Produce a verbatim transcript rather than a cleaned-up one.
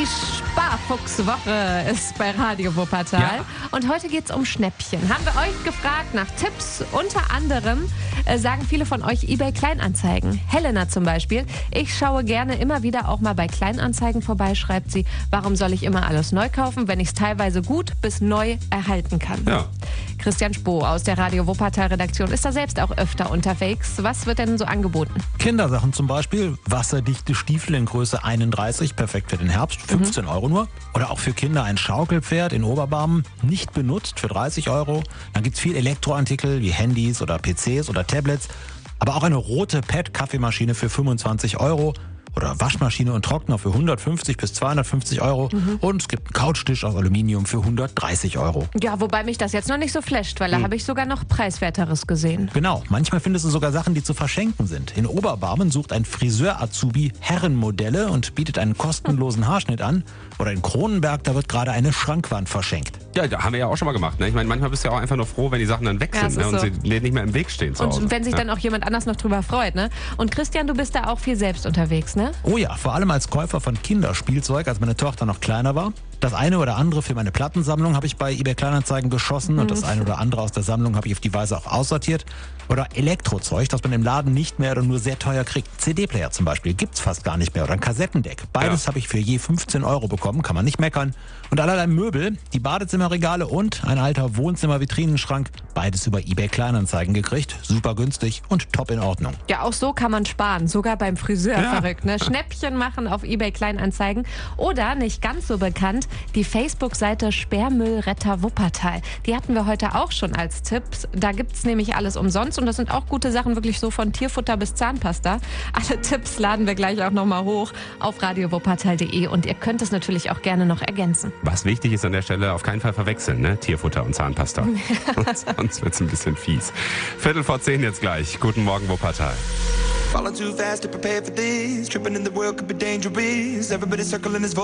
Die Sparfuchswoche ist bei Radio Wuppertal. Ja. Und heute geht es um Schnäppchen. Haben wir euch gefragt nach Tipps. Unter anderem äh, sagen viele von euch eBay Kleinanzeigen. Helena zum Beispiel. Ich schaue gerne immer wieder auch mal bei Kleinanzeigen vorbei, schreibt sie. Warum soll ich immer alles neu kaufen, wenn ich es teilweise gut bis neu erhalten kann? Ja. Christian Spoh aus der Radio Wuppertal Redaktion ist da selbst auch öfter unterwegs. Was wird denn so angeboten? Kindersachen zum Beispiel, wasserdichte Stiefel in Größe einunddreißig, perfekt für den Herbst, fünfzehn Euro nur. Oder auch für Kinder ein Schaukelpferd in Oberbarmen, nicht benutzt, für dreißig Euro. Dann gibt es viel Elektroartikel wie Handys oder P Cs oder Tablets. Aber auch eine rote P E T-Kaffeemaschine für fünfundzwanzig Euro. Oder Waschmaschine und Trockner für hundertfünfzig bis zweihundertfünfzig Euro. Mhm. Und es gibt einen Couchtisch aus Aluminium für hundertdreißig Euro. Ja, wobei mich das jetzt noch nicht so flasht, weil da Mhm. habe ich sogar noch Preiswerteres gesehen. Genau, manchmal findest du sogar Sachen, die zu verschenken sind. In Oberbarmen sucht ein Friseur-Azubi Herrenmodelle und bietet einen kostenlosen Haarschnitt an. Oder in Kronenberg, da wird gerade eine Schrankwand verschenkt. Ja, da haben wir ja auch schon mal gemacht. Ne? Ich meine, manchmal bist du ja auch einfach nur froh, wenn die Sachen dann weg Ja, sind, das ne? ist Und so. sie nicht mehr im Weg stehen zu Hause. Und wenn sich ja. dann auch jemand anders noch drüber freut, ne? Und Christian, du bist da auch viel selbst unterwegs, ne? Oh ja, vor allem als Käufer von Kinderspielzeug, als meine Tochter noch kleiner war. Das eine oder andere für meine Plattensammlung habe ich bei eBay Kleinanzeigen geschossen und das eine oder andere aus der Sammlung habe ich auf die Weise auch aussortiert. Oder Elektrozeug, das man im Laden nicht mehr oder nur sehr teuer kriegt. C D-Player zum Beispiel gibt's fast gar nicht mehr oder ein Kassettendeck. Beides Ja. habe ich für je fünfzehn Euro bekommen, kann man nicht meckern. Und allerlei Möbel, die Badezimmerregale und ein alter Wohnzimmer-Vitrinenschrank, beides über eBay Kleinanzeigen gekriegt. Super günstig und top in Ordnung. Ja, auch so kann man sparen, sogar beim Friseur, Ja. verrückt, ne? Schnäppchen machen auf eBay Kleinanzeigen. Oder, nicht ganz so bekannt, die Facebook-Seite Sperrmüllretter Wuppertal. Die hatten wir heute auch schon als Tipps. Da gibt's nämlich alles umsonst und das sind auch gute Sachen, wirklich so von Tierfutter bis Zahnpasta. Alle Tipps laden wir gleich auch nochmal hoch auf radio wuppertal punkt de und ihr könnt es natürlich auch gerne noch ergänzen. Was wichtig ist an der Stelle, auf keinen Fall verwechseln, ne? Tierfutter und Zahnpasta. Sonst wird's ein bisschen fies. Viertel vor zehn jetzt gleich. Guten Morgen, Wuppertal. Falling too fast to prepare for this. Tripping in the world could be dangerous. Everybody circling his